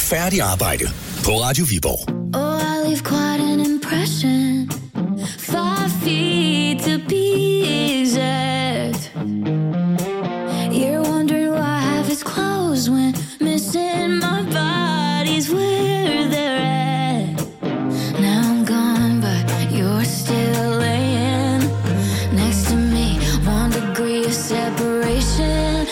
Færdig arbejde på Radio Viborg. Oh, I leave quite an impression. 5 feet to be exact. You're wondering why half is closed when missing my body's where they're at. Now I'm gone, but you're still laying next to me. 1 degree of separation.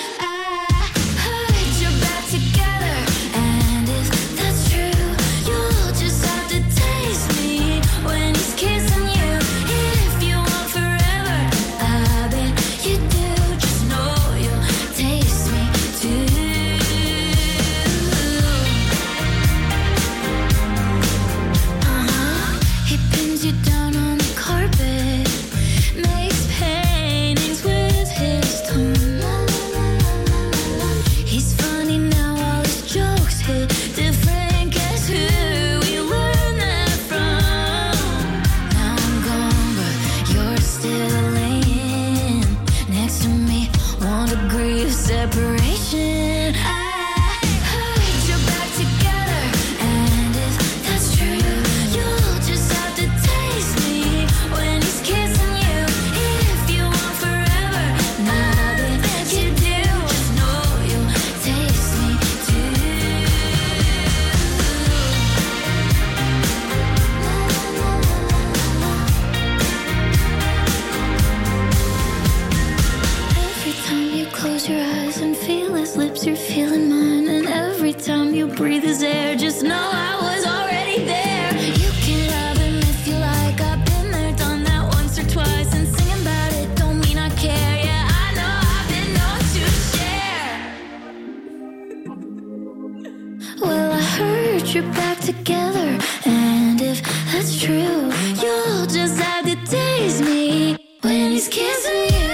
Breathe his air, just know I was already there. You can love him if you like. I've been there, done that once or twice, and singing about it don't mean I care. Yeah, I know I've been known to share. Well, I heard you're back together, and if that's true, you'll just have to taste me when he's kissing you.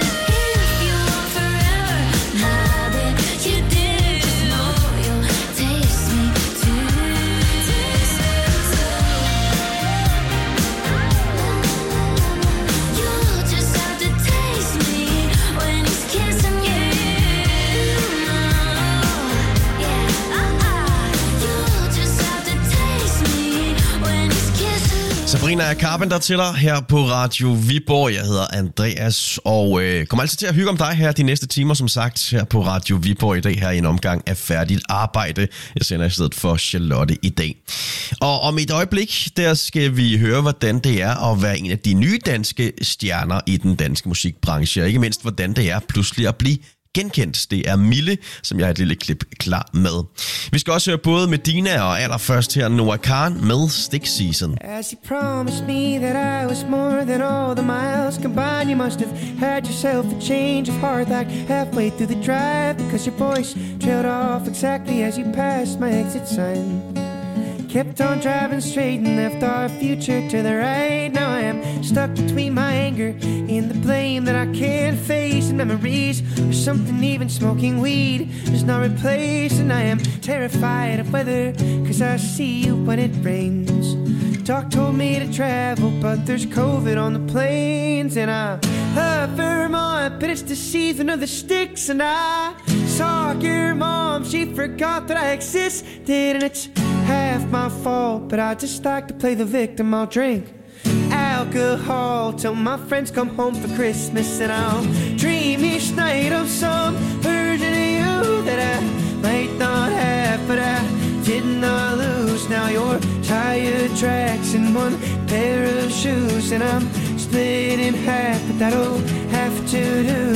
Sabrina Carpenter til dig her på Radio Viborg. Jeg hedder Andreas og kommer altid til at hygge om dig her de næste timer, som sagt, her på Radio Viborg i dag, her i en omgang af Færdigt Arbejde. Jeg sender i stedet for Charlotte i dag. Og om et øjeblik, der skal vi høre, hvordan det er at være en af de nye danske stjerner i den danske musikbranche, og ikke mindst, hvordan det er pludselig at blive genkendt. Det er Mille, som jeg har et lille klip klar med. Vi skal også høre både Medina og allerførst her Noah Kahan med Stick Season. As you promised me that I was more than all the miles combined, you must have had yourself a change of heart like halfway through the drive, because your voice trailed off exactly as you passed my exit sign. Kept on driving straight and left our future to the right. Now I am stuck between my anger and the blame that I can't face, and memories or something even smoking weed does not replace. And I am terrified of weather, cause I see you when it rains. Doc told me to travel, but there's COVID on the planes. And I love Vermont, but it's the season of the sticks. And I saw your mom, she forgot that I existed, and it's half my fault, but I just like to play the victim. I'll drink alcohol till my friends come home for Christmas, and I'll dream each night of some version of you that I might not have, but I did not lose. Now your tire tracks in 1 pair of shoes, and I'm split in half, but that'll have to do.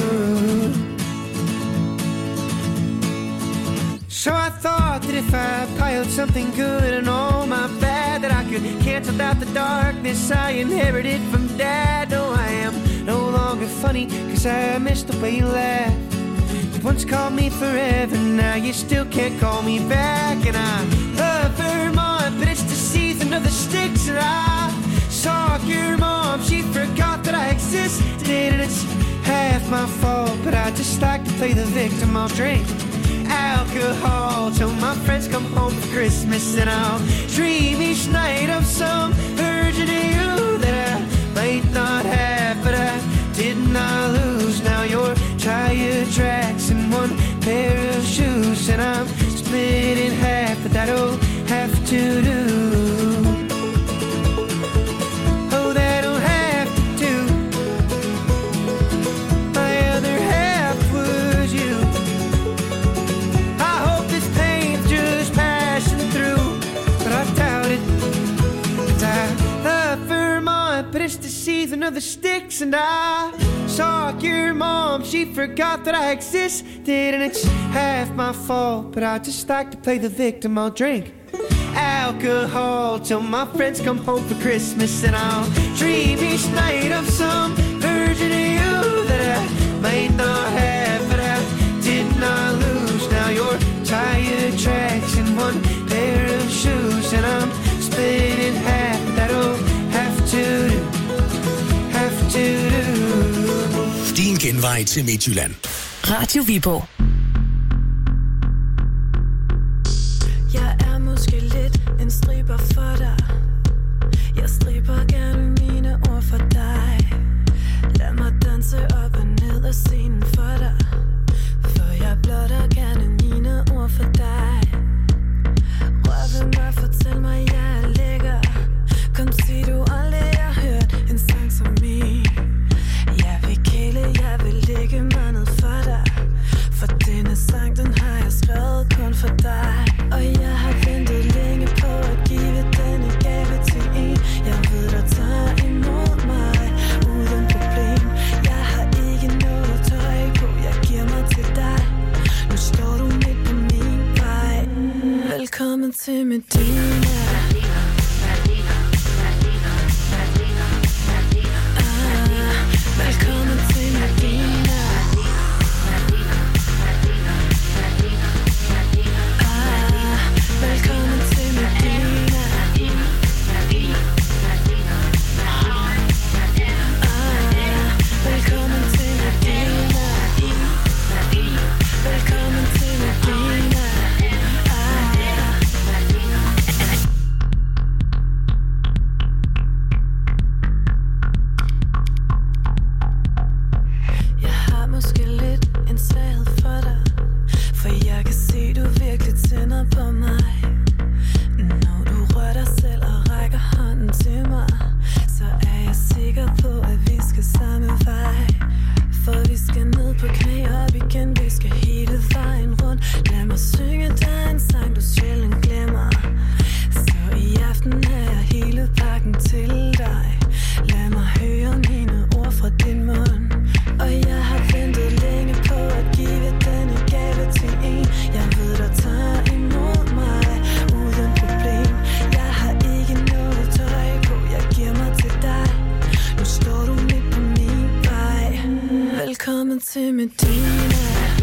So I thought that if I piled something good and all my bad, that I could cancel out the darkness I inherited from Dad. No, I am no longer funny, cause I missed the way you laughed. You once called me forever, now you still can't call me back. And I love Vermont, but it's the season of the sticks. And I saw your mom, she forgot that I existed, and it's half my fault, but I just like to play the victim. I'll drink alcohol till my friends come home for Christmas, and I'll dream each night of some version of you that I might not have, but I did not lose. Now your tire tracks in 1 pair of shoes, and I'm split in half, but that'll but it's the season of the sticks. And I saw your mom, she forgot that I existed. And it's half my fault, but I just like to play the victim. I'll drink alcohol till my friends come home for Christmas. And I'll dream each night of some version of you that I might not have, but I did not lose. Now you're tire tracks and one pair of shoes, and I'm split in half. That'll have to do, have to do. Din genvej til Midtjylland. Radio Viborg. Jeg er måske lidt en striber for dig. Jeg striber gerne mine ord for dig. Lad mig danse op og ned af scenen for dig. For jeg blotter gerne mine ord for dig. Rør ved mig, fortæl mig, jeg er lækker. Kom, sig du aldrig har hørt en sang som min. Jeg vil kæle, jeg vil lægge mig ned for dig. For denne sang, den har jeg skrevet kun for dig. Og jeg har ventet længe på at give denne gave til en. Jeg ved, der tager imod mig uden problem. Jeg har ikke noget tøj på, jeg giver mig til dig. Nu står du midt på min vej. Velkommen til Medina. Velkommen til Medina. Velkommen til Medina. Velkommen til Medina. Velkommen til Medina. Jeg har måske lidt en svaghed for dig, for jeg kan se, du virkelig tænder på mig. Når du rører dig selv og rækker hånden til mig, så er jeg sikker på, at vi skal samme vej. For vi skal ned på knæ op igen, vi skal hele vejen rundt. Lad mig synge dig en sang, du sjældent glemmer. Så i aften er jeg hele pakken til dig. Lad mig høre mine ord fra din mund. Og jeg har ventet længe på at give denne gave til en. Jeg ved, der tager imod mig uden problem. Jeg har ikke noget tøj på, jeg giver mig til dig. Nu står du midt på min vej. Velkommen til Medina.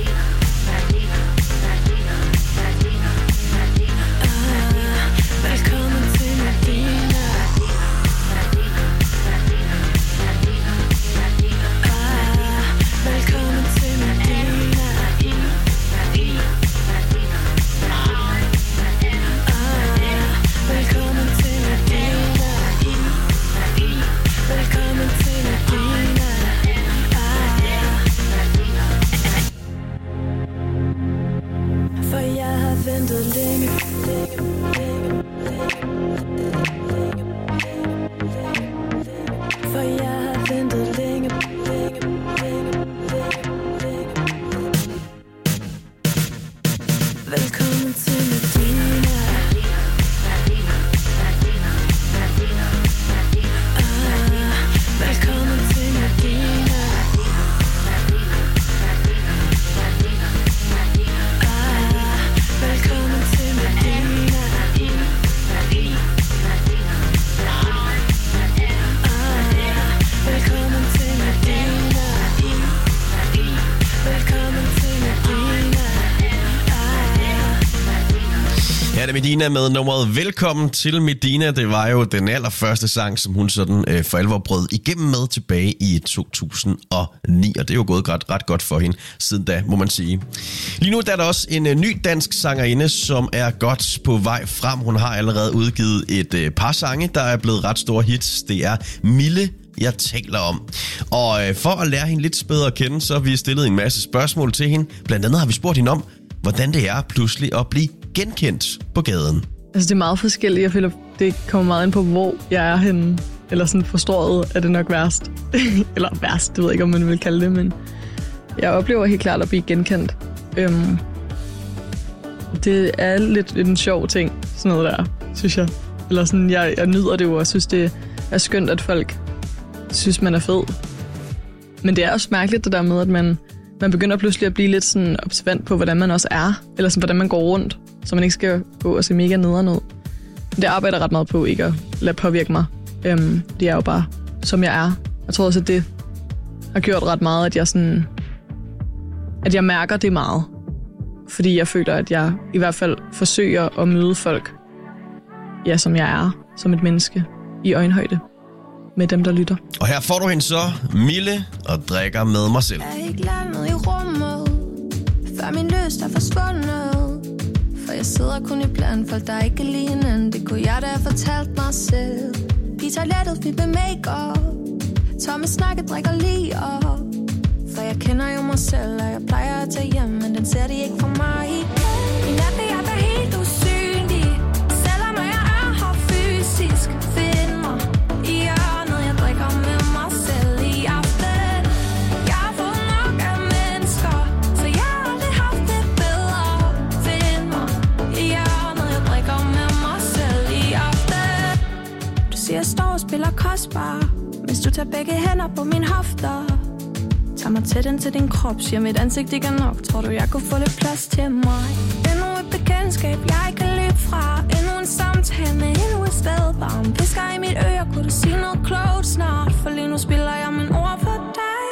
Velkommen til Medina. Velkommen til Medina. Velkommen til Medina. Velkommen til Medina. For jeg har ventet længe, for jeg har ventet længe. Velkommen til Medina. Velkommen til Medina. Velkommen til Medina. Velkommen til Medina. Velkommen til Medina. Ja, det er Medina med nummeret Velkommen til Medina. Det var jo den allerførste sang, som hun sådan for alvor brød igennem med tilbage i 2009. Og det er jo gået ret godt for hende siden da, må man sige. Lige nu der er der også en ny dansk sangerinde, som er godt på vej frem. Hun har allerede udgivet et par sange, der er blevet ret store hits. Det er Mille, jeg taler om. Og for at lære hende lidt bedre at kende, så har vi stillet en masse spørgsmål til hende. Blandt andet har vi spurgt hende om, hvordan det er pludselig at blive genkendt på gaden. Altså det er meget forskelligt. Jeg føler, det kommer meget ind på, hvor jeg er henne. Eller sådan forstået er det nok værst. Eller værst, det ved jeg ikke, om man vil kalde det, men jeg oplever helt klart at blive genkendt. Det er lidt en sjov ting, sådan noget der, synes jeg. Eller sådan, jeg nyder det jo, og synes, det er skønt, at folk synes, man er fed. Men det er også mærkeligt det der med, at man begynder pludselig at blive lidt sådan observant på, hvordan man også er. Eller sådan, hvordan man går rundt, så man ikke skal gå og se mega nederen ud. Det arbejder ret meget på ikke at lade påvirke mig. Det er jo bare, som jeg er. Jeg tror også, at det har gjort ret meget, at jeg mærker det meget. Fordi jeg føler, at jeg i hvert fald forsøger at møde folk, ja, som jeg er, som et menneske, i øjenhøjde med dem, der lytter. Og her får du hende så, Mille, og drikker med mig selv. Jeg er ikke landet i rummet, før min lyst er forsvundet. For jeg sidder kun i plan, folk der ikke kan lide hinanden. Det kunne jeg da have fortalt mig selv. I toilettet fik med make-up, tomme snakke drikker lige op. For jeg kender jo mig selv, og jeg plejer at tage hjem, men den ser de ikke for mig. I nat vil jeg være helt usynlig, selvom jeg er her fysisk. Find mig i hjørnet, jeg drikker med mig selv i aften. Jeg har fået nok af mennesker, så jeg har aldrig haft det bedre. Find mig i hjørnet, jeg drikker med mig selv i aften. Du siger, jeg står og spiller kostbar, hvis du tager begge hænder på mine hofter. Tag mig tæt ind til din krop, siger mit ansigt ikke er nok. Tror du, jeg kunne få lidt plads til mig? Endnu et bekendtskab, jeg ikke kan løbe fra. Endnu en samtale med endnu et sted. Bare en pisker i mit øre, kunne du sige noget klogt snart? For lige nu spiller jeg mine ord for dig.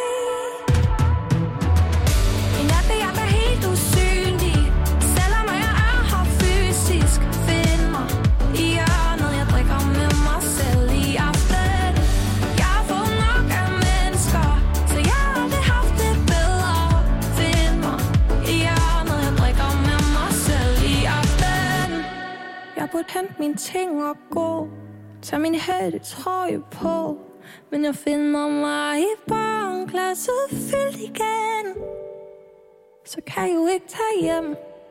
I nat vil jeg være helt usynlig, selvom jeg er her fysisk. Find mig i hjørnet, jeg drikker med mig selv i aften. Jeg har fået nok af mennesker, så jeg har aldrig haft det bedre. Find mig i hjørnet, jeg drikker med mig selv i aften. Jeg burde hente mine ting og gå, tag min hættetrøje på, men jeg finder mig i barnglasset fyldt igen. Så kan jeg jo ikke tage hjem.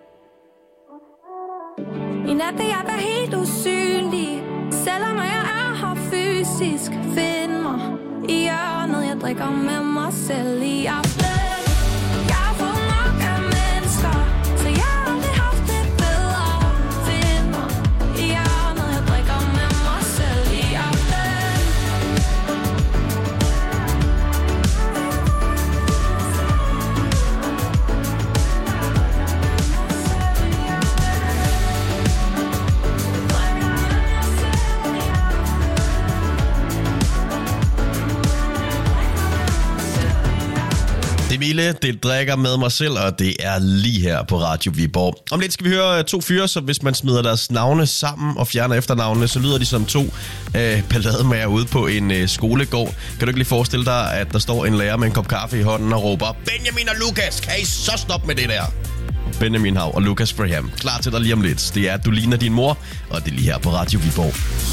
I nat vil jeg være helt usynlig, selvom jeg er her fysisk. Find mig i hjørnet, jeg drikker med mig selv i aften. Jeg har fået nok af mennesker, så jeg har aldrig haft det bedre. Find mig i hjørnet, jeg drikker med mig selv i aften. Det er Mille, det drikker med mig selv, og det er lige her på Radio Viborg. Om lidt skal vi høre to fyre, så hvis man smider deres navne sammen og fjerner efternavnene, så lyder de som to ballademager ude på en skolegård. Kan du ikke lige forestille dig, at der står en lærer med en kop kaffe i hånden og råber, Benjamin og Lukas, kan I så stoppe med det der? Benjamin Hav og Lukas Graham. Klar til dig lige om lidt. Det er Du ligner din mor, og det er lige her på Radio Viborg.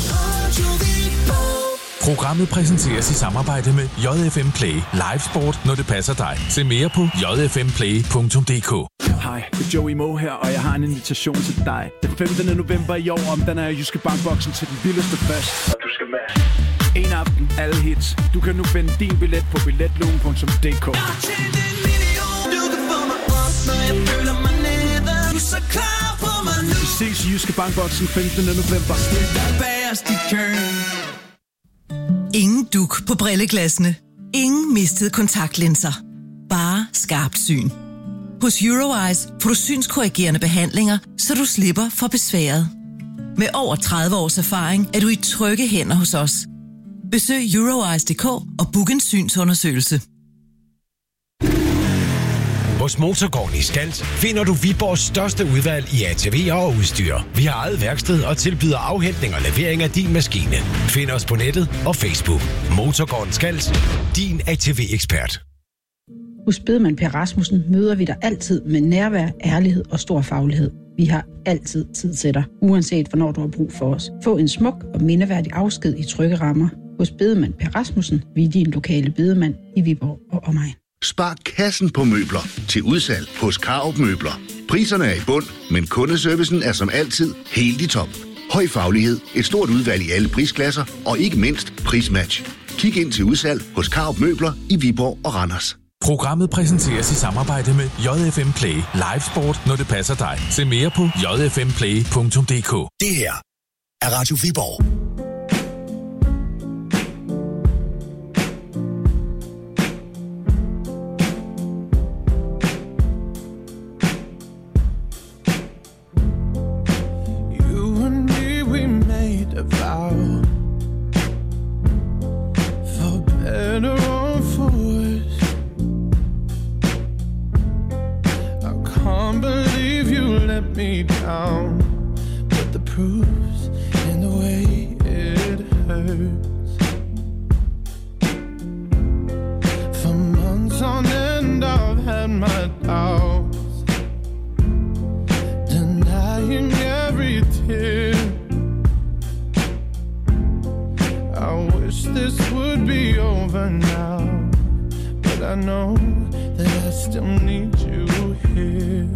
Programmet præsenteres i samarbejde med JFM Play. Live sport, når det passer dig. Se mere på jfmplay.dk. Hej, det er Joey Moe her, og jeg har en invitation til dig. Den 15. november i år, om den er Jyske Bankboksen til den vildeste fest. Og du skal med. En aften, alle hits. Du kan nu finde din billet på billetlugen.dk. Vi ses i Jyske Bankboksen 15. november. Ingen duk på brilleglassene. Ingen mistede kontaktlinser. Bare skarpt syn. Hos Eurowise får du synskorrigerende behandlinger, så du slipper for besværet. Med over 30 års erfaring er du i trygge hænder hos os. Besøg Eurowise.dk og book en synsundersøgelse. Hos Motorgården i Skals finder du Viborgs største udvalg i ATV'er og udstyr. Vi har eget værksted og tilbyder afhentning og levering af din maskine. Find os på nettet og Facebook. Motorgården Skals, din ATV-ekspert. Hos Bedemann Per Rasmussen møder vi dig altid med nærvær, ærlighed og stor faglighed. Vi har altid tid til dig, uanset hvornår du har brug for os. Få en smuk og mindeværdig afsked i trygge rammer. Hos Bedemann Per Rasmussen, vi er din lokale bedemand i Viborg og omegn. Spar kassen på møbler til udsalg hos Karup Møbler. Priserne er i bund, men kundeservicen er som altid helt i top. Høj faglighed, et stort udvalg i alle prisklasser og ikke mindst prismatch. Kig ind til udsalg hos Karup Møbler i Viborg og Randers. Programmet præsenteres i samarbejde med JFM Play. Live sport, når det passer dig. Se mere på jfmplay.dk. Det her er Radio Viborg. better run forward. I can't believe you let me down, but the proof's in the way it hurts. For months on end I've had my doubts, denying every tear. I wish this would be over now, but I know that I still need you here.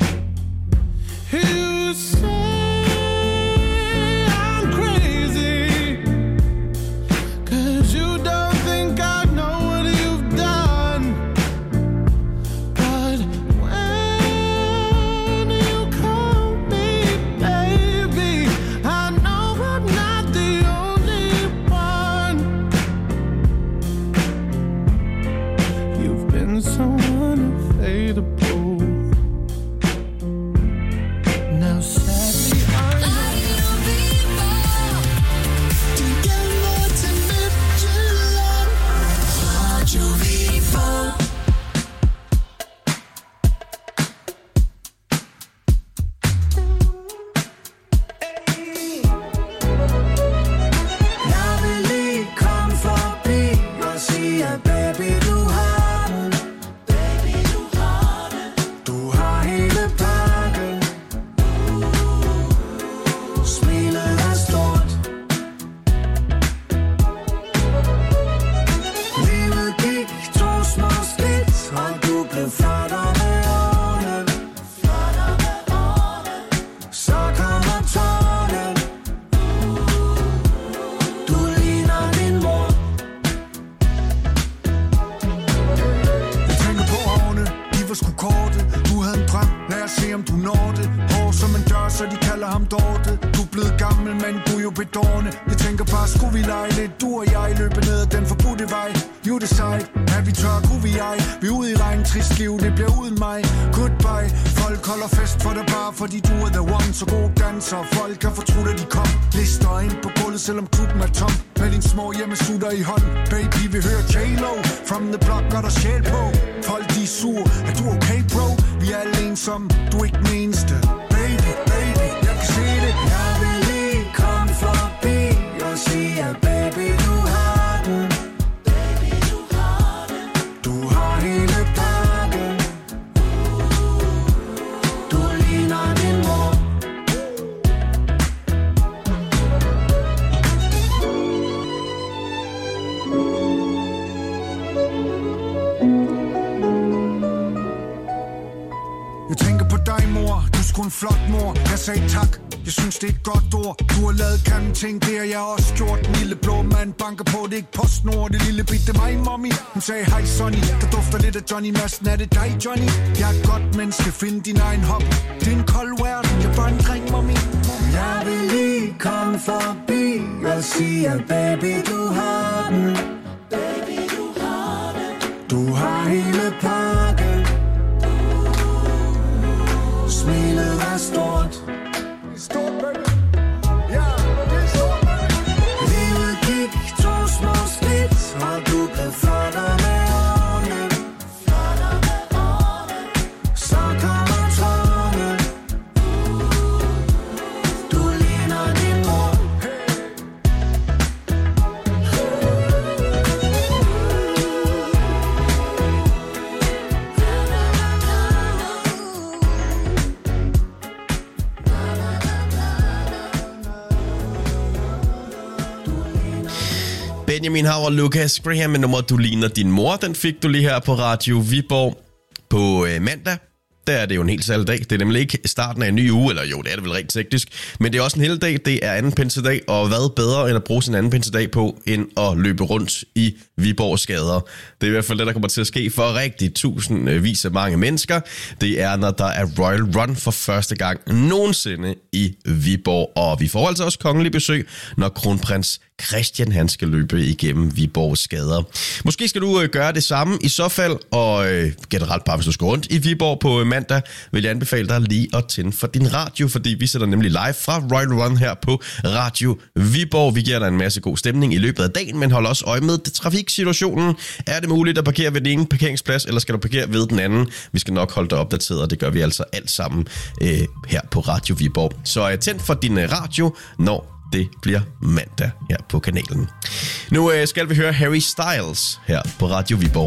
You say I'm crazy, 'cause you don't think I know what you've done. But when you call me baby, I know I'm not the only one. You've been so unavailable. Now sadly fordi du er the one, så god danser. Folk kan fortrudt, at de kom. Lister ind på gulvet, selvom klubben er tom. Med din små hjemmesutter i hånden. Baby, vi hører J-Lo. From the block, gør der sjæl på. Folk, de er sur. Er du okay, bro? Vi er alle ensomme. Du er ikke den eneste. Baby, baby, jeg kan se det. Jeg vil lige komme forbi og sige, at baby, du har den. Baby, du har den. Du har hele pakken. Du ligner din mor. Jeg tænker på dig, mor. Du er sgu en flot mor. Jeg sagde tak. Jeg synes, det er et godt ord. Du har lavet kande ting, det har jeg også gjort. Den lille blå mand banker på, det er ikke PostNord. Det lille bitte mig, mommy. Hun sagde, hej Sonny. Der dufter lidt af Johnny Madsen. Er det dig, Johnny? Jeg er et godt menneske, find din egen hobby. Det er en kold verden, jeg er bare en dreng, mommy. Jeg vil lige komme forbi og sige, at baby, du har den. Baby, du har den. Du har hele pakken. Smilet er stort. Stort, baby. Ja, det er stort, baby. Livet gik 2 små skridt, og du blev flottere med årene. Flottere med årene. Så kommer tårne. Du ligner din mor. Benjamin Hav og Lucas Graham med nummer Du ligner din mor. Den fik du lige her på Radio Viborg på mandag. Der er det jo en helt særlig dag. Det er nemlig ikke starten af en ny uge, eller jo, det er det vel rent teknisk. Men det er også en hel dag. Det er anden pinsedag, og hvad bedre end at bruge sin anden pinsedag på, end at løbe rundt i Viborgs gader. Det er i hvert fald det, der kommer til at ske for rigtig tusindvis af mange mennesker. Det er, når der er Royal Run for første gang nogensinde i Viborg. Og vi får altså også kongelig besøg, når kronprins Christian han skal løbe igennem Viborgs gader. Måske skal du gøre det samme i så fald, og generelt bare hvis du skal rundt i Viborg på mandag, vil jeg anbefale dig lige at tænde for din radio, fordi vi sætter nemlig live fra Royal Run her på Radio Viborg. Vi giver dig en masse god stemning i løbet af dagen, men hold også øje med trafiksituationen. Er det muligt at parkere ved den ene parkeringsplads, eller skal du parkere ved den anden? Vi skal nok holde dig opdateret, og det gør vi altså alt sammen her på Radio Viborg. Så tænd for din radio, når det bliver mandag her på kanalen. Nu skal vi høre Harry Styles her på Radio Viborg.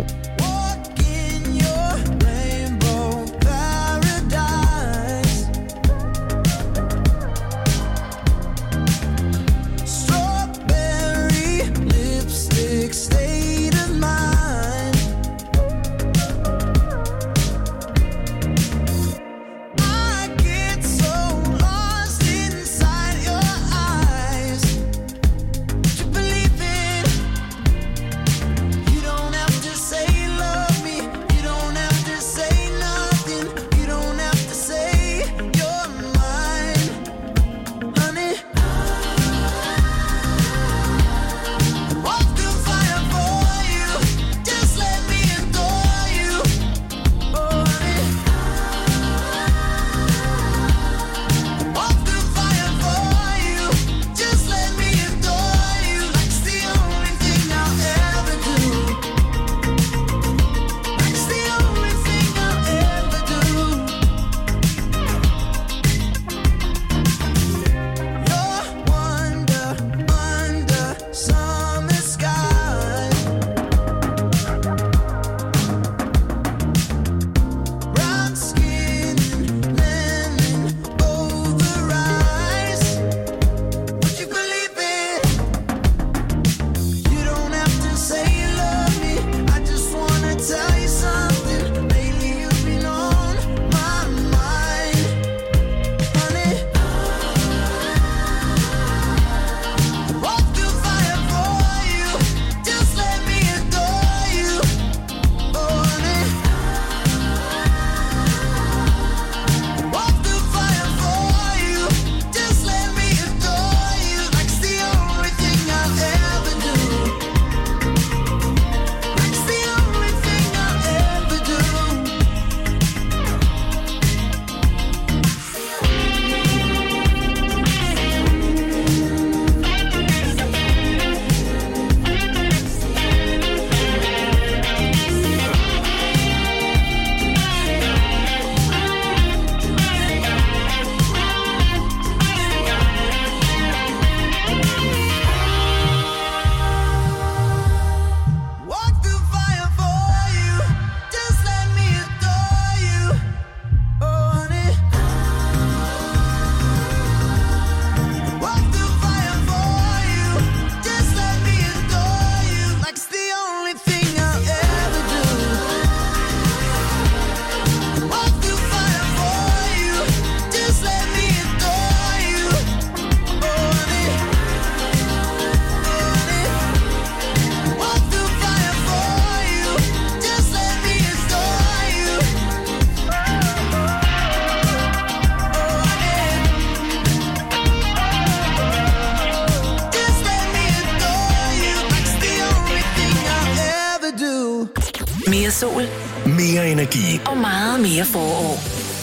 Mere sol. Mere energi. Og meget mere forår.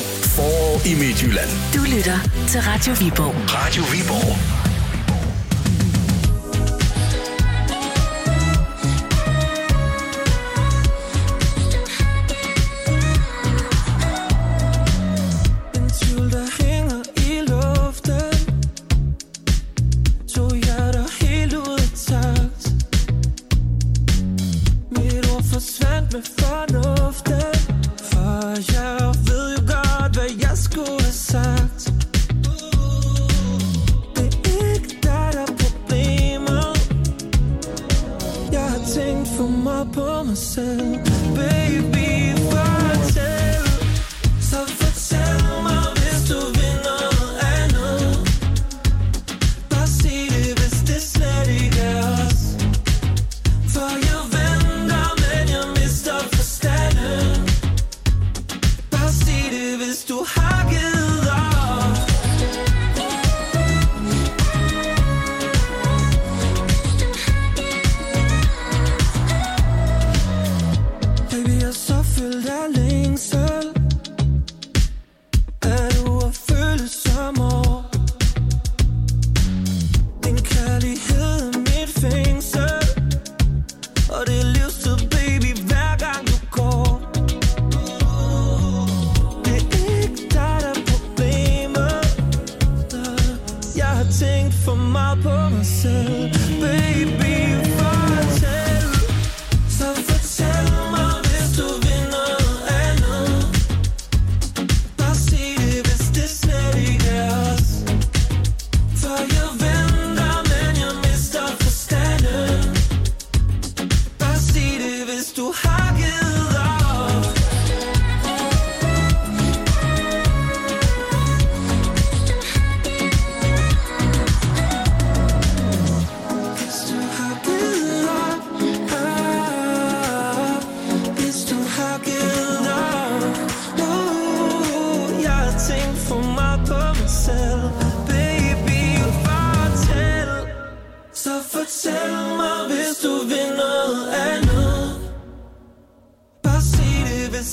Forår i Midtjylland. Du lytter til Radio Viborg. Radio Viborg.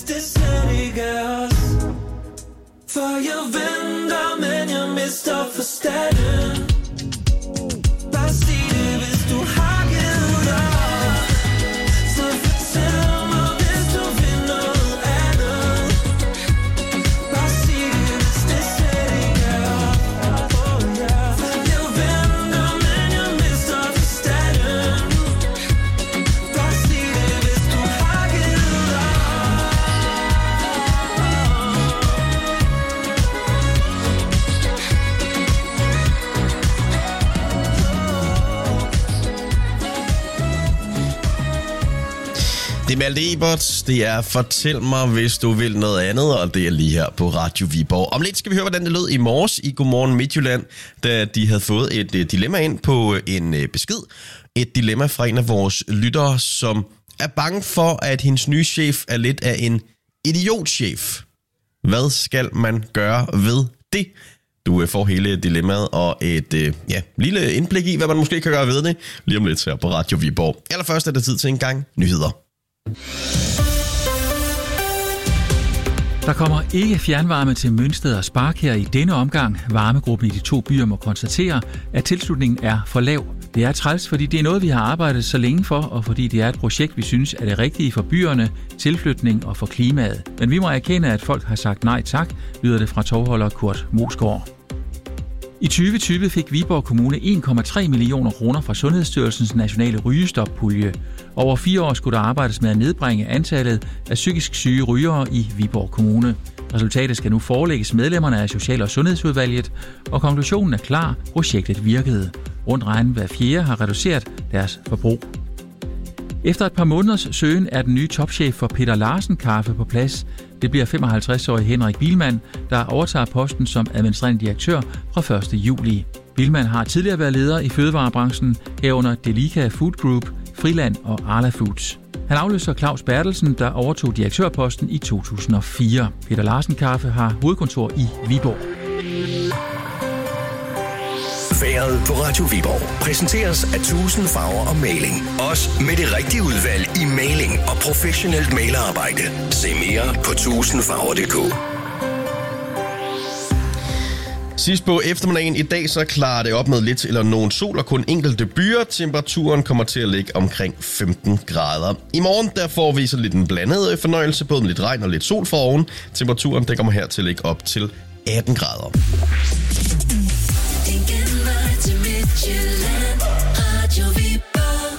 hvis det slet ikke er os. For jeg venter, men jeg mister forstanden. Bare sig det, hvis du har givet dig. Så fortæl mig, hvis du vil noget andet. Bare sig det, hvis det slet ikke er os. Oh yeah. For jeg venter, men jeg mister forstanden. Bare sig det, hvis du har givet dig. Det er Malte Ebert, det er Fortæl mig, hvis du vil noget andet, og det er lige her på Radio Viborg. Om lidt skal vi høre, hvordan det lød i morges i Godmorgen Midtjylland, da de havde fået et dilemma ind på en besked. Et dilemma fra en af vores lyttere, som er bange for, at hendes nye chef er lidt af en idiotchef. Hvad skal man gøre ved det? Du får hele dilemmaet og et lille indblik i, hvad man måske kan gøre ved det, lige om lidt her på Radio Viborg. Allerførst er det tid til en gang nyheder. Der kommer ikke fjernvarme til Mønsted og Spark her i denne omgang. Varmegruppen i de to byer må konstatere, at tilslutningen er for lav. Det er træls, fordi det er noget, vi har arbejdet så længe for, og fordi det er et projekt, vi synes er det rigtige for byerne, tilflytning og for klimaet. Men vi må erkende, at folk har sagt nej tak, lyder det fra tovholder Kurt Mosgaard. I 2020 fik Viborg Kommune 1,3 millioner kroner fra Sundhedsstyrelsens nationale rygestoppulje. Over 4 år skulle der arbejdes med at nedbringe antallet af psykisk syge rygere i Viborg Kommune. Resultatet skal nu forelægges medlemmerne af Social- og Sundhedsudvalget, og konklusionen er klar: projektet virkede. Rundt regnet hver fjerde har reduceret deres forbrug. Efter et par måneders søgen er den nye topchef for Peter Larsen Kaffe på plads. Det bliver 55-årige Henrik Bielmann, der overtager posten som administrerende direktør fra 1. juli. Bielmann har tidligere været leder i fødevarebranchen, herunder Delica Food Group, Friland og Arla Foods. Han afløser Claus Bertelsen, der overtog direktørposten i 2004. Peter Larsen Kaffe har hovedkontor i Viborg. Vejret på Radio Viborg præsenteres af 1000 farver og maling. Også med det rigtige udvalg i maling og professionelt malerarbejde. Se mere på 1000farver.dk. Sidst på eftermiddagen i dag, så klarer det op med lidt eller nogen sol og kun enkelte byer. Temperaturen kommer til at ligge omkring 15 grader. I morgen der får vi så lidt en blandet fornøjelse, både med lidt regn og lidt sol for oven. Temperaturen der kommer her til at ligge op til 18 grader. Radio Viborg.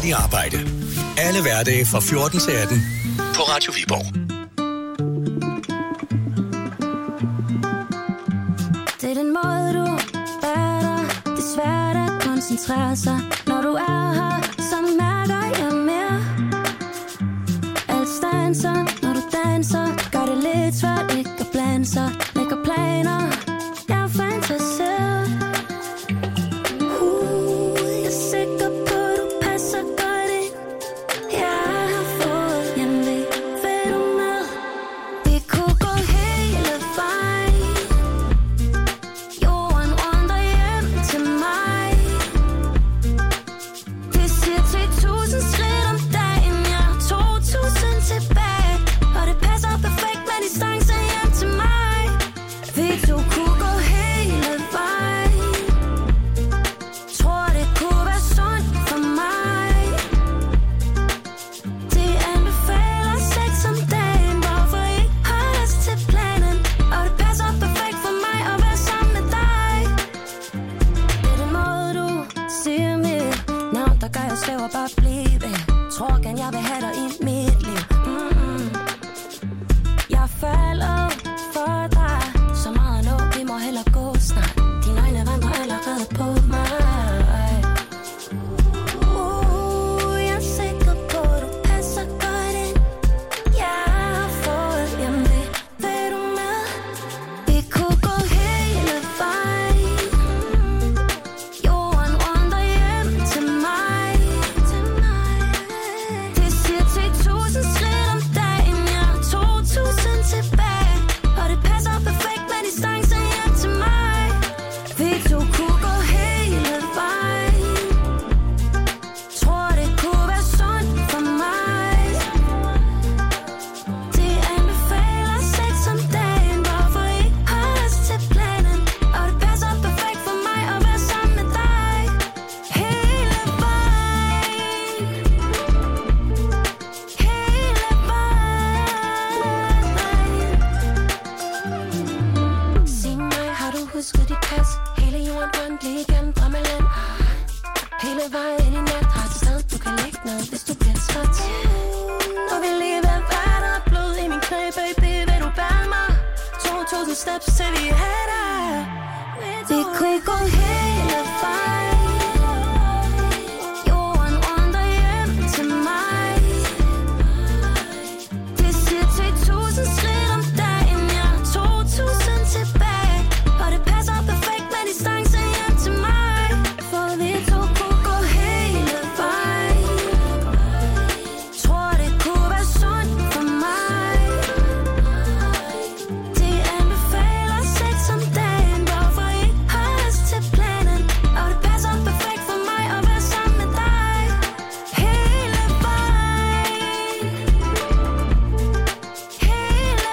retfærdige arbejde. Alle hverdage fra 14 til 18 på Radio Viborg. Det er den måde, du bærer dig. Det er svært at koncentrere sig. Når du er her, så mærker jeg mere. Alt stanser, når du danser. Gør det lidt svært ikke at blande sig. Lægger planer, jeg fantaserer. Jeg er sikker på, du passer godt ind. Jeg har fået hjemve. Vil du med? Vi kunne gå hele vejen. Jorden runder hjem til mig. Det siger 10.000 skridt om dagen. Jeg har 2.000 tilbage. Og det passer perfekt med distance hjem til mig. Vi to kunne gå hele vejen. Tror det kunne være sundt for mig. De anbefaler sex om dagen. Hvorfor ikke holde os til planen? Og det passer perfekt for mig at være sammen med dig. Det er den måde du siger mit navn, der gør jeg svæver bare blive. Tror gerne jeg vil have dig i mit liv. Jeg falder for dig. Så meget nu, vi må hellere gå snart. Dine øjne vandrer allerede på mig. Jeg er sikker på, du passer godt ind. Jeg har fået hjemve. Vil du med? Vi kunne gå hele vejen. Jorden runder hjem til mig. Det siger 10.000 skridt om dagen. Jeg har 2.000 tilbage. Og det passer perfekt med distance hjem til mig. Vi to kunne gå hele vejen. Tror det kunne være sundt for mig. De anbefaler sex om dagen. Hvorfor ikke holde os til planen? Og det passer perfekt for mig at være sammen med dig. Hele vejen. Hele vejen. Sig mig, har du husket dit pas? Hele jorden rundt lige gennem drømmeland. Hele vejen i nat har til sted, du kan lægge ned, hvis du bliver træt. Og vi lige ved vand og blod i min knæ, baby, vil du bære mig? 2.000 steps til vi er der. Vi kunne gå hele vejen. Jorden runder hjem til mig. Det siger 10.000 skridt om dagen. Jeg har 2.000 tilbage. Og det passer perfekt med distance hjem til mig. For vi to kunne gå hele vejen. Tror det kunne være sundt for mig. De anbefaler sex om dagen. Hvorfor ikke holde os til planen? Og det passer perfekt for mig at være sammen med dig. Hele vejen. Hele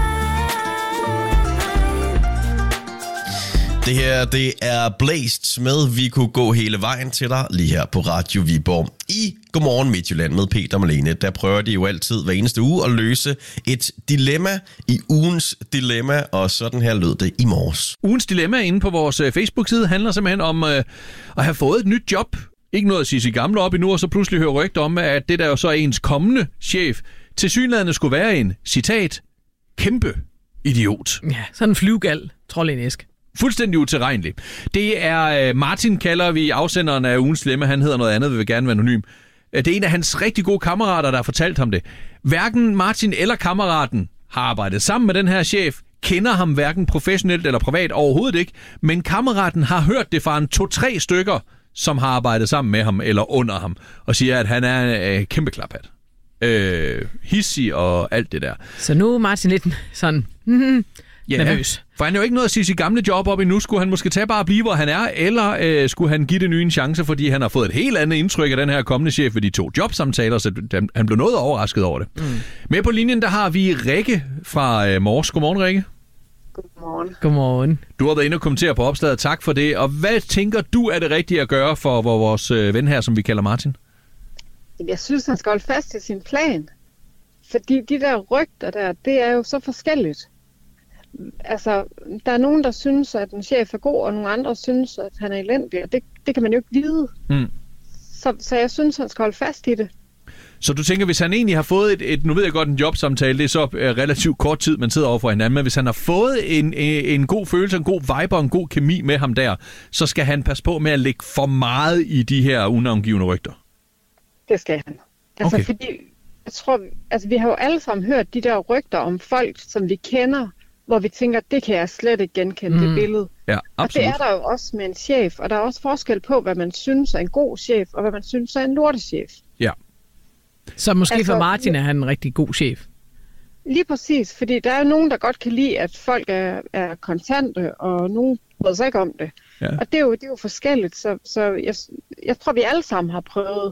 vejen. Det her, det er Blæst med Vi kunne gå hele vejen til dig, lige her på Radio Viborg. I Godmorgen Midtjylland med Peter og Malene, der prøver de jo altid hver eneste uge at løse et dilemma i ugens dilemma, og sådan her lød det i morges. Ugens dilemma inde på vores Facebook-side handler simpelthen om at have fået et nyt job. Ikke noget at sige sit gamle op endnu, og så pludselig hører rygter om, at det der jo så er ens kommende chef tilsyneladende skulle være en, citat, kæmpe idiot. Ja, sådan en flyvegal, troldæsk. Fuldstændig utilregnelig. Det er Martin, kalder vi afsenderen af ugens dilemma. Han hedder noget andet, vil gerne være anonym. Det er en af hans rigtig gode kammerater, der har fortalt ham det. Hverken Martin eller kammeraten har arbejdet sammen med den her chef, kender ham hverken professionelt eller privat overhovedet ikke, men kammeraten har hørt det fra en 2-3 stykker, som har arbejdet sammen med ham eller under ham, og siger, at han er en kæmpe klaphat. Hissig og alt det der. Så nu er Martin lidt sådan nervøs. For han er jo ikke noget at sige sit gamle job op endnu. Skulle han måske tage bare at blive, hvor han er, eller skulle han give det nye en chance, fordi han har fået et helt andet indtryk af den her kommende chef ved de 2 jobsamtaler, så han blev noget overrasket over det. Med på linjen, der har vi Rikke fra Mors. Godmorgen, Rikke. Godmorgen. Godmorgen. Du har været inde og kommentere på opslaget. Tak for det. Og hvad tænker du er det rigtige at gøre for vores ven her, som vi kalder Martin? Jeg synes, han skal holde fast i sin plan. Fordi de der rygter der, det er jo så forskelligt. Altså, der er nogen, der synes, at en chef er god, og nogle andre synes, at han er elendig, og det kan man jo ikke vide. Så jeg synes, han skal holde fast i det. Så du tænker, hvis han egentlig har fået et nu ved jeg godt, en jobsamtale, det er så relativt kort tid, man sidder over for hinanden, men hvis han har fået en god følelse, en god vibe og en god kemi med ham der, så skal han passe på med at lægge for meget i de her unavngivne rygter? Det skal han. Altså, okay. Fordi jeg tror, altså, vi har jo alle sammen hørt de der rygter om folk, som vi kender, hvor vi tænker, det kan jeg slet ikke genkende, det billede. Ja, absolut. Og det er der jo også med en chef, og der er også forskel på, hvad man synes er en god chef, og hvad man synes er en lortechef. Ja. Så måske for Martin er han en rigtig god chef. Lige præcis, fordi der er jo nogen, der godt kan lide, at folk er kontante, og nogen bryder sig ikke om det. Ja. Og det er jo forskelligt, så jeg tror, vi alle sammen har prøvet,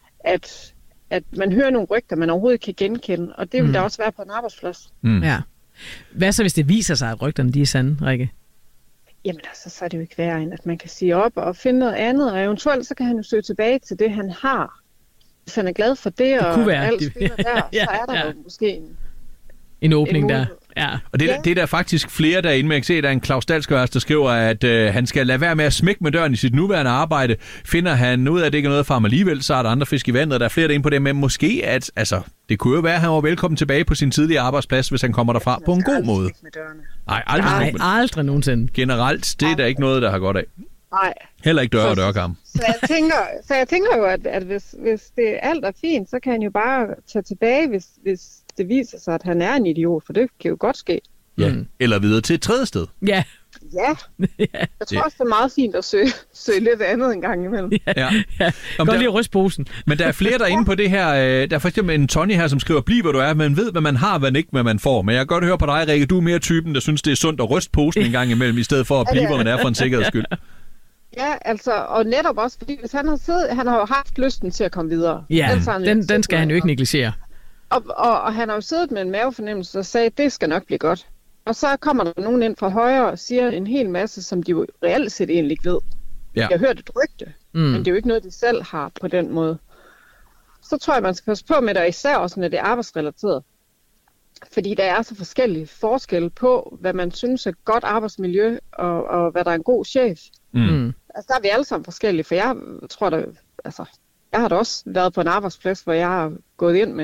at man hører nogle rygter, man overhovedet kan genkende, og det vil der også være på en arbejdsplads. Ja. Hvad så, hvis det viser sig, at rygterne de er sande, Rikke? Jamen altså, så er det jo ikke værre, end at man kan sige op og finde noget andet, og eventuelt så kan han jo søge tilbage til det, han har. Hvis han er glad for det, og alt spiller der, så er der jo måske en åbning der. Ja. Og det er der faktisk flere derinde med. Jeg kan se, at der er en Claus Dalsgaard, der skriver, at han skal lade være med at smække med døren i sit nuværende arbejde. Finder han ud af, at det ikke er noget for ham alligevel, så er der andre fisk i vandet, og der er flere derinde på det. Men måske, at det kunne jo være, at han var velkommen tilbage på sin tidligere arbejdsplads, hvis han kommer derfra på en god måde. Nej, aldrig nogensinde. Generelt, det er der ikke noget, der har godt af. Nej. Heller ikke døre og dørkarm. Så jeg tænker jo, at hvis det alt er fint, så kan han jo bare tage tilbage, hvis det viser sig, at han er en idiot, for det kan jo godt ske. Ja, eller videre til et tredje sted. Ja. Jeg tror også, det er meget fint at søge lidt andet en gang imellem. Ja. Godt lige at ryste posen. Men der er flere derinde på det her. Der er for eksempel en Tony her, som skriver, bliv hvor du er. Man ved, hvad man har, hvad man får. Men jeg kan godt høre på dig, Rikke, du er mere typen, der synes, det er sundt at ryste posen en gang imellem, i stedet for at blive, hvor man er for en sikkerheds skyld. Ja, altså, og netop også, fordi hvis han har jo haft lysten til at komme videre. Ja, den skal han jo ikke negligere. Og han har jo siddet med en mavefornemmelse og sagde, det skal nok blive godt. Og så kommer der nogen ind fra højre og siger en hel masse, som de jo reelt set egentlig ikke ved. Ja. Jeg har hørt et rygte, men det er jo ikke noget, de selv har på den måde. Så tror jeg, man skal passe på med det, især også, når det er arbejdsrelateret. Fordi der er så forskellige forskelle på, hvad man synes er godt arbejdsmiljø, og hvad der er en god chef. Altså, der er vi alle sammen forskellige, for jeg tror da, altså, jeg har da også været på en arbejdsplads, hvor jeg har gået ind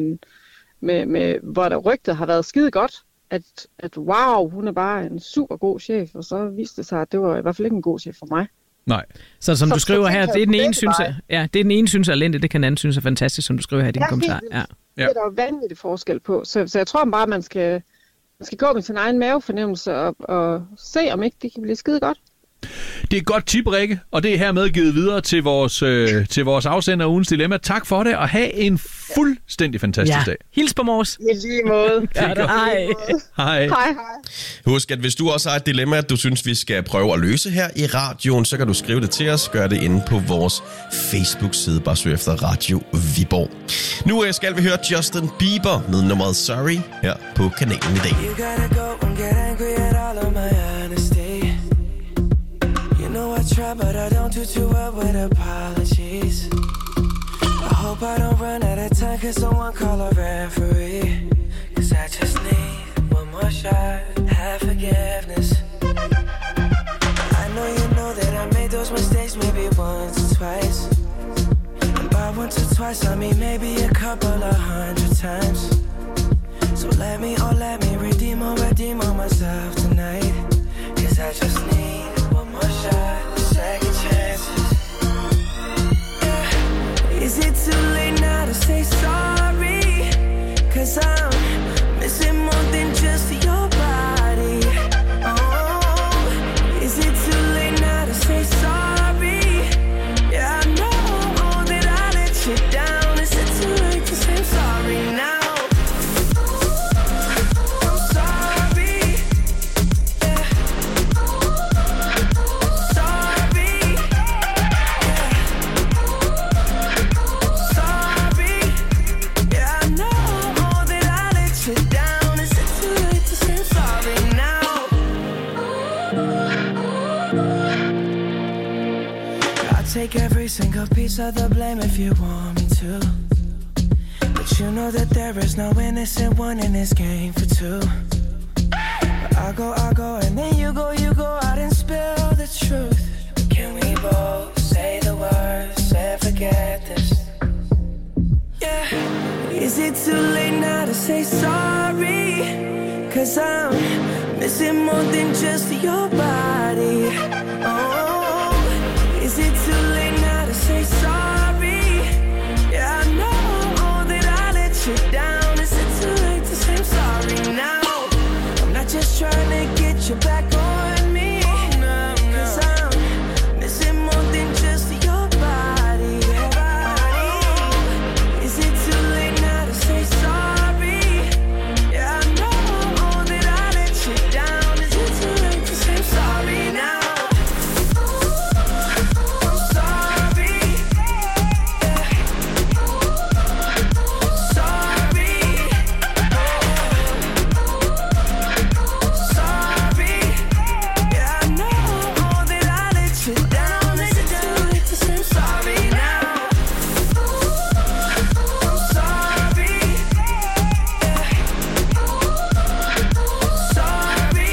med hvor der rygtet har været skide godt, at wow, hun er bare en super god chef, og så viste det sig, at det var i hvert fald ikke en god chef for mig. Nej. Så som du skriver her, det er den ene synes, det er den ene synes er elendigt, det kan den anden synes er fantastisk, som du skriver her i din kommentar. Ja. Det er der jo vanvittig forskel på, så jeg tror bare, man skal gå med sin egen mavefornemmelse og se, om ikke det kan blive skide godt. Det er et godt tip, Rikke, og det er hermed givet videre til vores afsender af ugens dilemma. Tak for det, og have en fuldstændig fantastisk dag. Hils på Mors. I lige måde. Hej. Husk, at hvis du også har et dilemma, du synes, vi skal prøve at løse her i radioen, så kan du skrive det til os. Gør det inde på vores Facebook-side. Bare søg efter Radio Viborg. Nu skal vi høre Justin Bieber med nummeret Sorry her på kanalen i dag. You gotta go and get angry at all of my honesty. I try, but I don't do too well with apologies. I hope I don't run out of time, cause someone call a referee. Cause I just need one more shot, have forgiveness. I know that I made those mistakes maybe once or twice. And by once or twice, I mean maybe a couple of 100 times. So let me redeem on myself tonight. Cause I just need one more shot. Second chances. Yeah. Is it too late now to say sorry? Cause I'm missing more than just your body. Oh, is it too late now to say sorry? Yeah, I know that I let you down. Is it too late to say sorry now? Take every single piece of the blame if you want me to. But you know that there is no innocent one in this game for two. But I'll go, and then you go out and spill the truth. Can we both say the words say forget this. Yeah. Is it too late now to say sorry? 'Cause I'm missing more than just your body. Oh, is it too late now to say sorry? Yeah, I know that I let you down. Is it too late to say I'm sorry now? I'm not just trying to get you back on me. 'Cause I'm missing more than just your body. Is it too late now to say sorry? Yeah, I know that I let you down. Is it too late to say I'm sorry now? I'm sorry. Yeah. Sorry. Sorry. Yeah, I know that I let you down. Is it too late to say I'm sorry now? I'm sorry. Yeah. Sorry.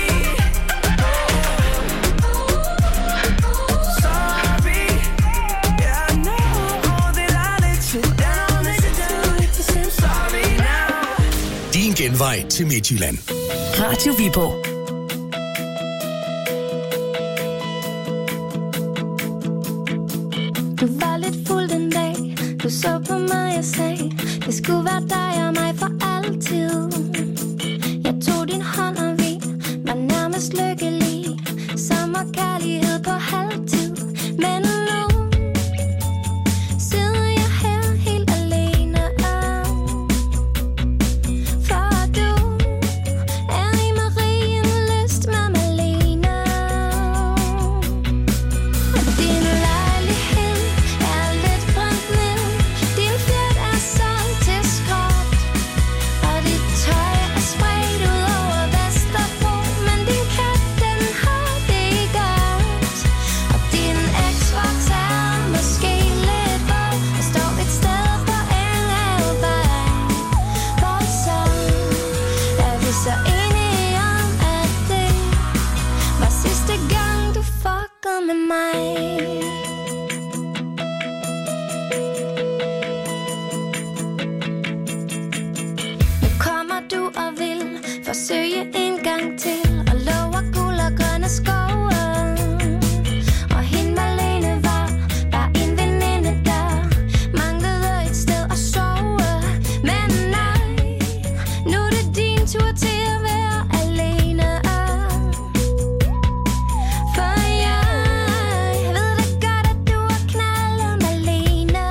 Sorry. Yeah, I know that I let you down. Is it too late to say I'm sorry now? Din genvej til Midtjylland. Radio Viborg. Du var lidt fuld den dag, du så på mig og sagde, det skulle være dig og mig for altid. Jeg tog din hånd og vi var nærmest lykkelige, sommerkærlighed på halvtid. Men nu sidder jeg her helt alene, for du er i Marienlyst med Malene. Og din lejlighed er lidt brændt ned, din Fiat er solgt til skrot, og dit tøj er spredt ud over Vesterbro, men din kat, den har det godt. Og din Xbox er måske lidt våd og står et sted på Engelvej. For så er vi så enige om, at det var sidste gang, du fuckede med mig. Nu kommer du og vil forsøge en gang til og lover guld og grønne skove. Og hende Malene var bare en veninde, der manglede et sted at sove. Men nej, nu er det din tur til at være alene. For jeg ved da godt, at du har knaldet Malene.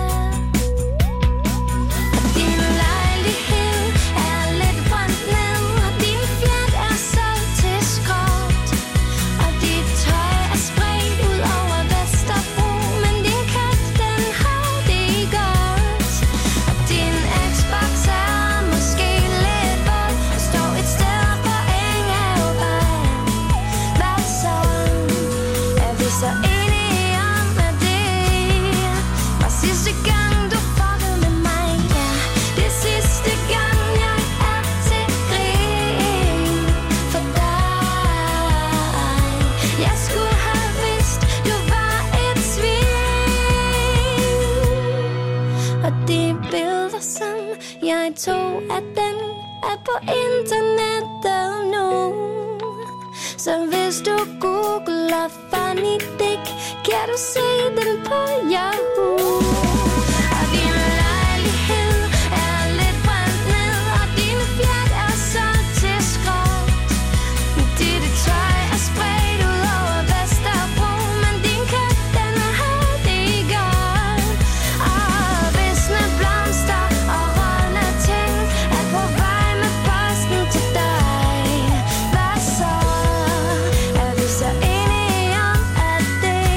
Og din lejlighed er lidt brændt ned, og din Fiat er solgt til skrot, og dit tøj er spredt ud over Vesterbro, men din kat, den har det godt. Og din Xbox er måske lidt våd og står et sted på Engelvej. Hvad så? Er vi så enige om, at det var sidste gang, du fuckede med mig? Ja, det er sidste gang, jeg er til grin for dig. Jeg skulle have vidst, du var et svin. Og de billeder, som jeg tog af den, er på internettet nu. Så hvis du googler funny dick, kan du se den på Yahoo. Og din lejlighed er lidt brændt ned, og din Fiat er solgt til skrot. Dit tøj er spredt ud over Vesterbro, men din kat, den har det godt. Og visne blomster og rådne ting er på vej med posten til dig. Hvad så? Er vi så enige om, at det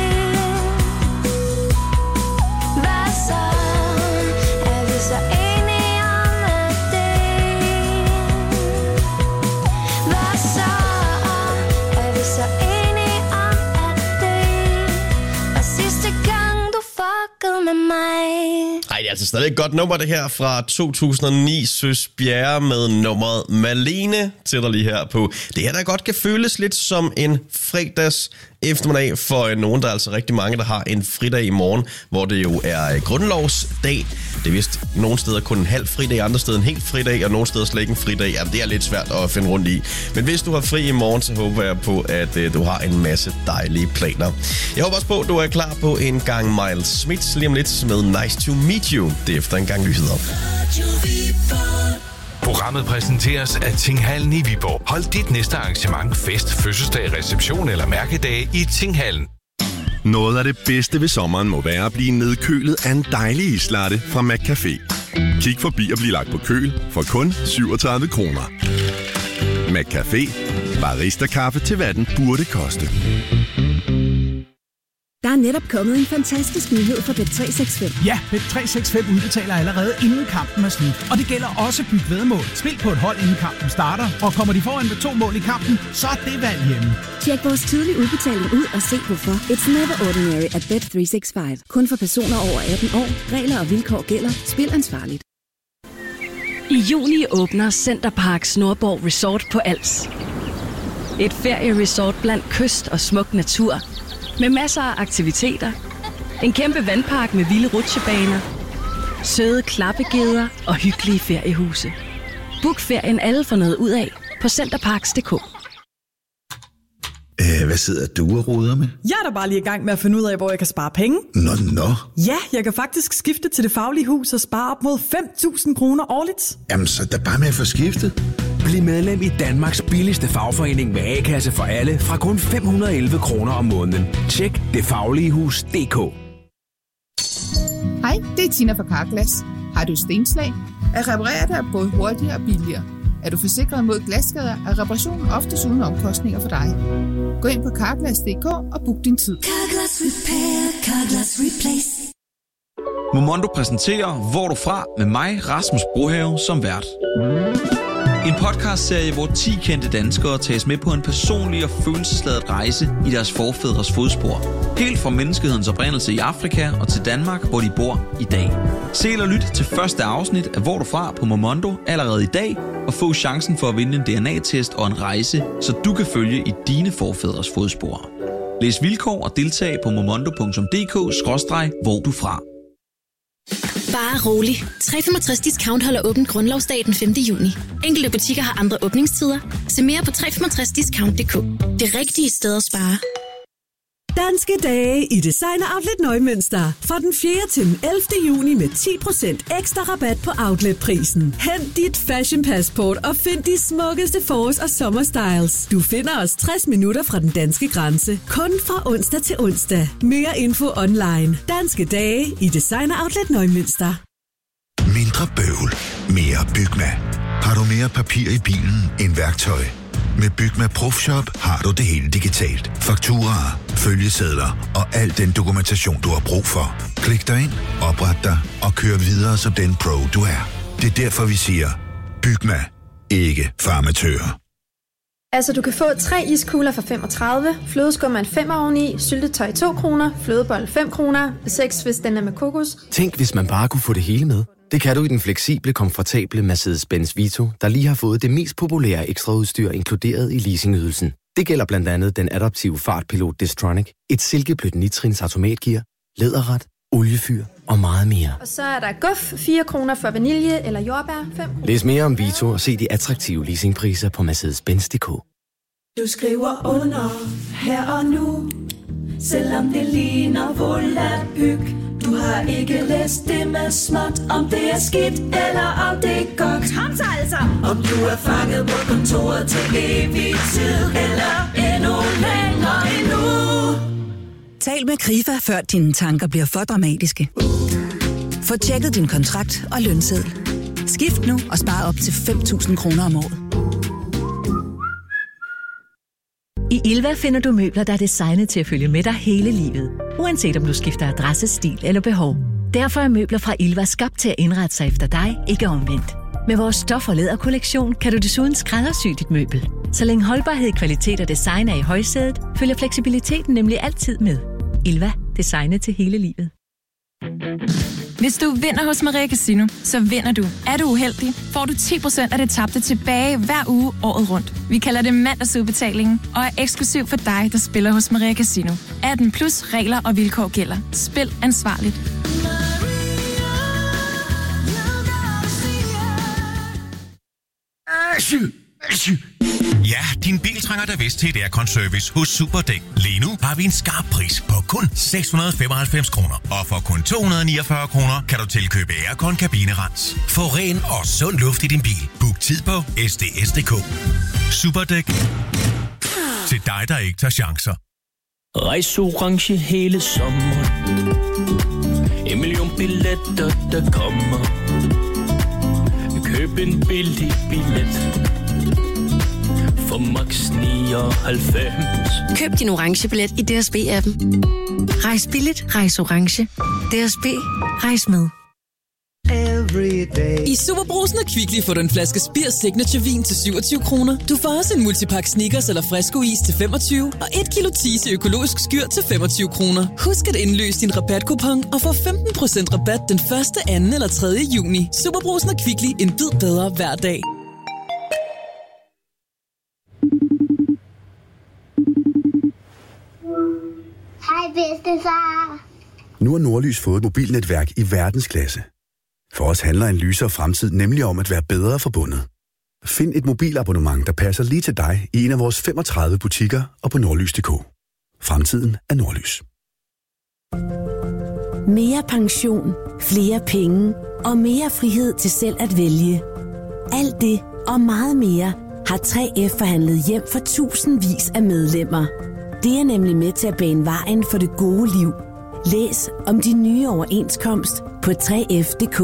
Ej, det er altså stadig et godt nummer, det her fra 2009. Søs Bjerre med nummeret Malene til dig lige her på. Det her, der godt kan føles lidt som en fredags eftermiddag for nogen, der er altså rigtig mange, der har en fridag i morgen, hvor det jo er grundlovsdag. Det er vist nogle steder kun en halv fridag, andre steder en helt fridag, og nogle steder slet ikke en fridag. Jamen, det er lidt svært at finde rundt i. Men hvis du har fri i morgen, så håber jeg på, at du har en masse dejlige planer. Jeg håber også på, at du er klar på en gang Miles Smith lige om lidt med Nice to Meet You. Det er efter en gang nyheder. Programmet præsenteres af Tinghallen i Viborg. Hold dit næste arrangement, fest, fødselsdag, reception eller mærkedag i Tinghallen. Noget af det bedste ved sommeren må være at blive nedkølet af en dejlig islatte fra McCafé. Kig forbi og bliv lagt på køl for kun 37 kroner. McCafé. Barista-kaffe til hvad den burde koste. Der er netop kommet en fantastisk nyhed fra Bet365. Ja, Bet365 udbetaler allerede inden kampen er slut. Og det gælder også Byg Væddemål. Spil på et hold inden kampen starter, og kommer de foran med 2 mål i kampen, så er det valg hjemme. Tjek vores tidlige udbetaling ud og se hvorfor. It's never ordinary at Bet365. Kun for personer over 18 år. Regler og vilkår gælder. Spil ansvarligt. I juni åbner Centerparks Nordborg Resort på Als. Et ferieresort blandt kyst og smuk natur. Med masser af aktiviteter, en kæmpe vandpark med vilde rutsjebaner, søde klappegeder og hyggelige feriehuse. Book ferien alle får noget ud af på centerparks.dk. Hvad sidder du og roder med? Jeg er da bare lige i gang med at finde ud af, hvor jeg kan spare penge. Nå. Ja, jeg kan faktisk skifte til Det Faglige Hus og spare op mod 5.000 kroner årligt. Jamen, så er bare med at få skiftet. Bliv medlem i Danmarks billigste fagforening med A-kasse for alle fra kun 511 kroner om måneden. Tjek detfagligehus.dk. Hej, det er Tina fra Carglass. Har du stenslag? At reparere det er både hurtigere og billigere. Er du forsikret mod glasskader, er reparationen oftest uden omkostninger for dig. Gå ind på Carglass.dk og book din tid. Carglass Repair, Carglass Replace. Momondo præsenterer Hvor du fra med mig, Rasmus Brohave, som vært. En podcastserie, hvor 10 kendte danskere tages med på en personlig og følelsesladet rejse i deres forfædres fodspor. Helt fra menneskehedens oprindelse i Afrika og til Danmark, hvor de bor i dag. Se eller lyt til første afsnit af Hvor du fra på Momondo allerede i dag, og få chancen for at vinde en DNA-test og en rejse, så du kan følge i dine forfædres fodspor. Læs vilkår og deltag på momondo.dk/hvor du fra. Bare rolig. 365 Discount holder åbent grundlovsdag den 5. juni. Enkelte butikker har andre åbningstider. Se mere på 365discount.dk. Det rigtige sted at spare. Danske dage i Designer Outlet Nøgmønster. Fra den 4. til den 11. juni med 10% ekstra rabat på outletprisen. Hent dit fashion passport og find de smukkeste forårs- og sommerstyles. Du finder os 60 minutter fra den danske grænse. Kun fra onsdag til onsdag. Mere info online. Danske dage i Designer Outlet Nøgmønster. Mindre bøvl. Mere Bygma. Har du mere papir i bilen end værktøj? Med Bygma Profshop har du det hele digitalt. Fakturaer, følgesedler og al den dokumentation, du har brug for. Klik dig ind, opret dig og kør videre som den pro, du er. Det er derfor, vi siger, Bygma. Ikke farmatører. Altså, du kan få 3 iskugler for 35, flødeskum er en 5 oveni, syltetøj 2 kroner, flødebold 5 kroner, 6 hvis den er med kokos. Tænk, hvis man bare kunne få det hele med. Det kan du i den fleksible, komfortable Mercedes-Benz Vito, der lige har fået det mest populære ekstraudstyr inkluderet i leasingydelsen. Det gælder blandt andet den adaptive fartpilot Distronic, et silkeblødt nitrins automatgear, læderret, oliefyr og meget mere. Og så er der guf 4 kroner for vanilje eller jordbær 5 kroner. Læs mere om Vito og se de attraktive leasingpriser på Mercedes-Benz.dk. Du skriver under her og nu, selvom det ligner volapyk. Du har ikke læst det med småt, om det er skidt eller om det er godt. Kom så altså! Om du er fanget på kontoret til evig tid, eller endnu længere endnu. Tal med Krifa, før dine tanker bliver for dramatiske. Få tjekket din kontrakt og lønseddel. Skift nu og spar op til 5.000 kroner om året. I Ilva finder du møbler, der er designet til at følge med dig hele livet. Uanset om du skifter adresse, stil eller behov. Derfor er møbler fra Ilva skabt til at indrette sig efter dig, ikke omvendt. Med vores stof- og læderkollektion kan du desuden skræddersy dit møbel. Så længe holdbarhed, kvalitet og design er i højsædet, følger fleksibiliteten nemlig altid med. Ilva. Designet til hele livet. Hvis du vinder hos Maria Casino, så vinder du. Er du uheldig, får du 10% af det tabte tilbage hver uge året rundt. Vi kalder det mandagsudbetalingen og er eksklusiv for dig, der spiller hos Maria Casino. 18 plus regler og vilkår gælder. Spil ansvarligt. Ja, din bil trænger da vist til et aircon-service hos Superdæk. Lige nu har vi en skarp pris på kun 695 kroner. Og for kun 249 kroner kan du tilkøbe aircon kabinerens. Få ren og sund luft i din bil. Book tid på sds.dk. Superdæk. Til dig, der ikke tager chancer. Rejs orange hele sommeren. 1 million billetter, der kommer. Køb en billig billet for max 99. Køb din orange billet i DSB-appen. Rejs billigt, rejs orange. DSB, rejs med. I SuperBrugsen og Kvickly får du en flaske Spir Signature Vin til 27 kroner. Du får også en multipack Snickers eller Fresco-is til 25, og 1 kilo Tise økologisk skyr til 25 kroner. Husk at indløse din rabatkupon og få 15% rabat den 1., 2. eller 3. juni. SuperBrugsen og Kvickly, en bid bedre hver dag. Hej bedstefar. Nu har Nordlys fået et mobilnetværk i verdensklasse. For os handler en lysere fremtid nemlig om at være bedre forbundet. Find et mobilabonnement, der passer lige til dig i en af vores 35 butikker og på nordlys.dk. Fremtiden er Nordlys. Mere pension, flere penge og mere frihed til selv at vælge. Alt det og meget mere har 3F forhandlet hjem for tusindvis af medlemmer. Det er nemlig med til at bane vejen for det gode liv. Læs om de nye overenskomst på 3F.dk.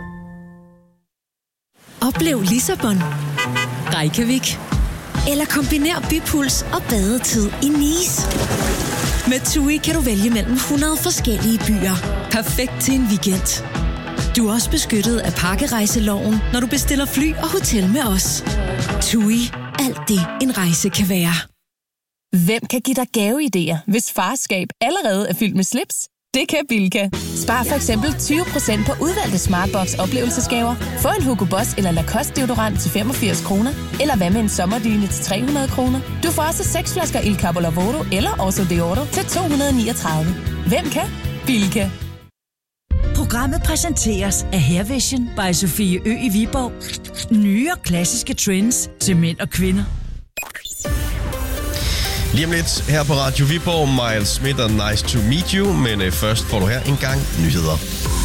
Oplev Lissabon, Reykjavik eller kombiner bypuls og badetid i Nice. Med TUI kan du vælge mellem 100 forskellige byer. Perfekt til en weekend. Du er også beskyttet af pakkerejseloven, når du bestiller fly og hotel med os. TUI. Alt det en rejse kan være. Hvem kan give dig gaveidéer, hvis farskab allerede er fyldt med slips? Det kan Bilka. Spar for eksempel 20% på udvalgte Smartbox-oplevelsesgaver. Få en Hugo Boss eller Lacoste deodorant til 85 kroner. Eller hvad med en sommerdyne til 300 kroner. Du får også 6 flasker Il Capo Lavoro eller Oso Deodoro til 239. Hvem kan? Bilka. Programmet præsenteres af Hairvision by Sofie Ø i Viborg. Nye og klassiske trends til mænd og kvinder. Lige om lidt her på Radio Viborg, Miles Smith og Nice to Meet You, men først får du her en gang nyheder.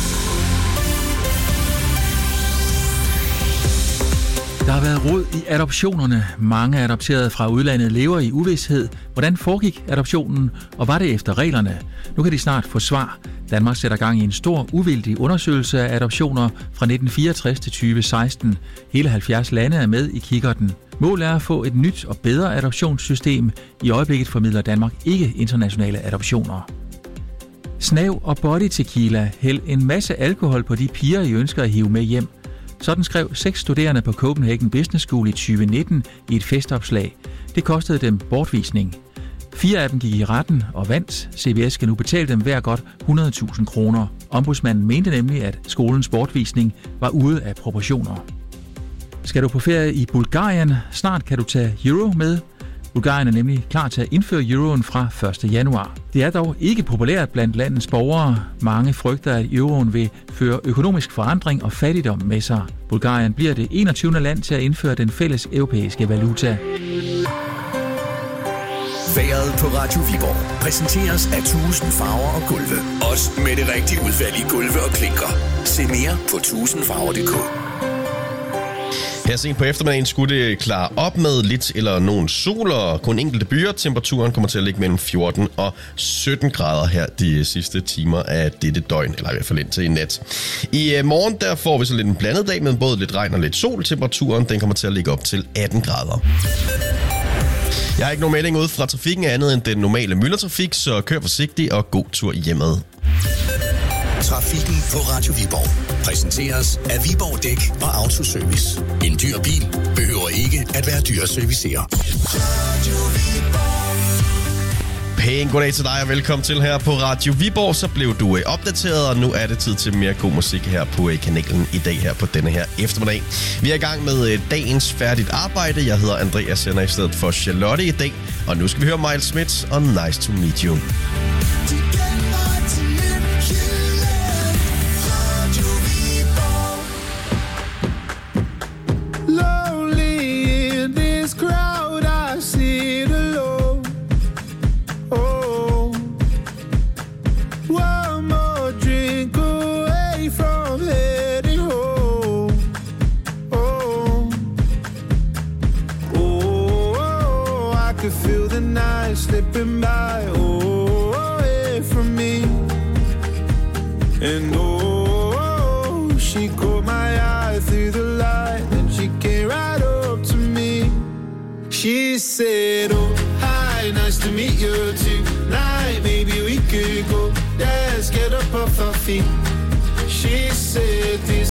Der har været rod i adoptionerne. Mange adopterede fra udlandet lever i uvished. Hvordan foregik adoptionen, og var det efter reglerne? Nu kan de snart få svar. Danmark sætter gang i en stor, uvildig undersøgelse af adoptioner fra 1964 til 2016. Hele 70 lande er med i kikkerten. Målet er at få et nyt og bedre adoptionssystem. I øjeblikket formidler Danmark ikke internationale adoptioner. Snav og body tequila. Hæld en masse alkohol på de piger, I ønsker at hive med hjem. Sådan skrev 6 studerende på Copenhagen Business School i 2019 i et festopslag. Det kostede dem bortvisning. 4 af dem gik i retten og vandt. CBS skal nu betale dem hver godt 100.000 kroner. Ombudsmanden mente nemlig, at skolens bortvisning var ude af proportioner. Skal du på ferie i Bulgarien? Snart kan du tage euro med. Bulgarien er nemlig klar til at indføre euroen fra 1. januar. Det er dog ikke populært blandt landets borgere. Mange frygter, at euroen vil føre økonomisk forandring og fattigdom med sig. Bulgarien bliver det 21. land til at indføre den fælles europæiske valuta. Vejret på Radio Viborg præsenteres af 1000 farver og gulve. Også med det rigtige udvalg i gulve og klinker. Se mere på 1000farver.dk. Her sent på eftermiddagen skulle det klare op med lidt eller nogen sol og kun enkelte byer. Temperaturen kommer til at ligge mellem 14 og 17 grader her de sidste timer af dette døgn, eller i hvert fald indtil i nat. I morgen der får vi så lidt en blandet dag med både lidt regn og lidt sol. Temperaturen den kommer til at ligge op til 18 grader. Jeg har ikke nogen melding ud fra trafikken andet end den normale myldretrafik, så kør forsigtigt og god tur hjemad. Trafikken på Radio Viborg præsenteres af Viborg Dæk og Autoservice. En dyr bil behøver ikke at være dyr at servicere. Pæn goddag til dig og velkommen til her på Radio Viborg. Så blev du opdateret, og nu er det tid til mere god musik her på kanalen i dag her på denne her eftermiddag. Vi er i gang med dagens færdigt arbejde. Jeg hedder Andreas, sender i stedet for Charlotte i dag. Og nu skal vi høre Miles Smith og Nice to Meet You. Slipping by, away from me. And she caught my eye through the light, and she came right up to me. She said, oh, hi, nice to meet you tonight. Maybe we could go dance, get up off our feet. She said this.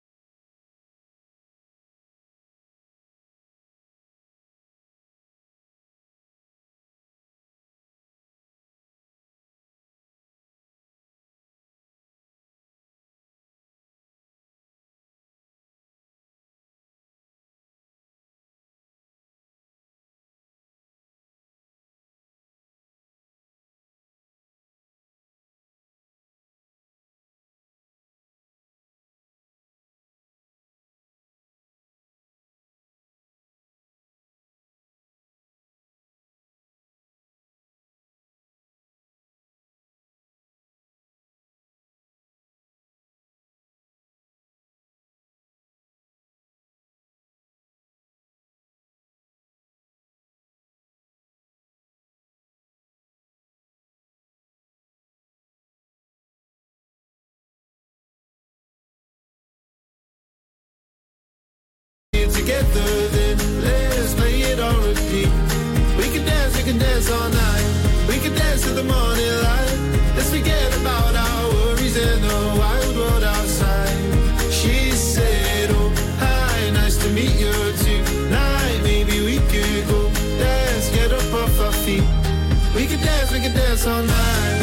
Together, then let's play it on repeat. We can dance all night. We can dance to the morning light. Let's forget about our worries and the wild world outside. She said, oh, hi, nice to meet you tonight. Maybe we could go dance, get up off our feet. We can dance all night.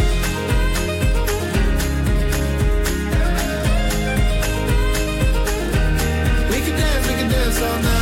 We can dance all night.